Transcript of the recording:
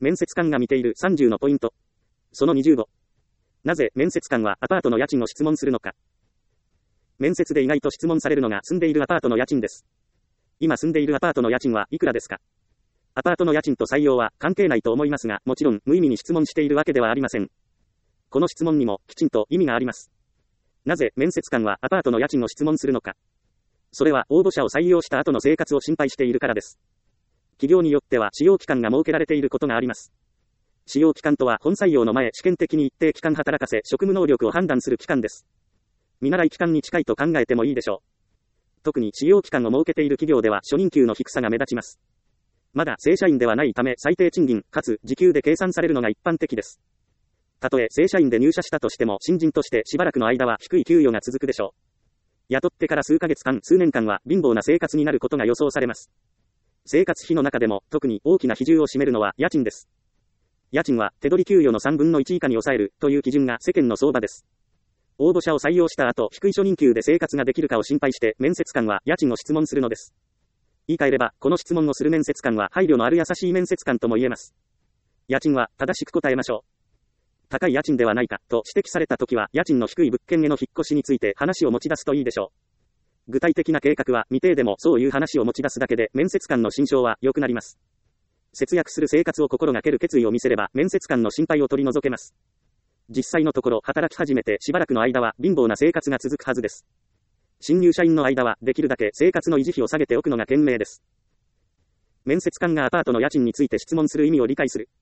面接官が見ている30のポイント。その25。なぜ面接官はアパートの家賃を質問するのか。面接で意外と質問されるのが住んでいるアパートの家賃です。今住んでいるアパートの家賃はいくらですか。アパートの家賃と採用は関係ないと思いますが、もちろん無意味に質問しているわけではありません。この質問にもきちんと意味があります。なぜ面接官はアパートの家賃を質問するのか。それは応募者を採用した後の生活を心配しているからです。企業によっては使用期間が設けられていることがあります。使用期間とは本採用の前試験的に一定期間働かせ職務能力を判断する期間です。見習い期間に近いと考えてもいいでしょう。特に使用期間を設けている企業では初任給の低さが目立ちます。まだ正社員ではないため最低賃金かつ時給で計算されるのが一般的です。たとえ正社員で入社したとしても新人としてしばらくの間は低い給与が続くでしょう。雇ってから数ヶ月間数年間は貧乏な生活になることが予想されます。生活費の中でも特に大きな比重を占めるのは家賃です。家賃は手取り給与の3分の1以下に抑えるという基準が世間の相場です。応募者を採用した後、低い初任給で生活ができるかを心配して面接官は家賃を質問するのです。言い換えれば、この質問をする面接官は配慮のある優しい面接官とも言えます。家賃は正しく答えましょう。高い家賃ではないかと指摘されたときは、家賃の低い物件への引っ越しについて話を持ち出すといいでしょう。具体的な計画は未定でもそういう話を持ち出すだけで面接官の心象は良くなります。節約する生活を心がける決意を見せれば面接官の心配を取り除けます。実際のところ働き始めてしばらくの間は貧乏な生活が続くはずです。新入社員の間はできるだけ生活の維持費を下げておくのが賢明です。面接官がアパートの家賃について質問する意味を理解する。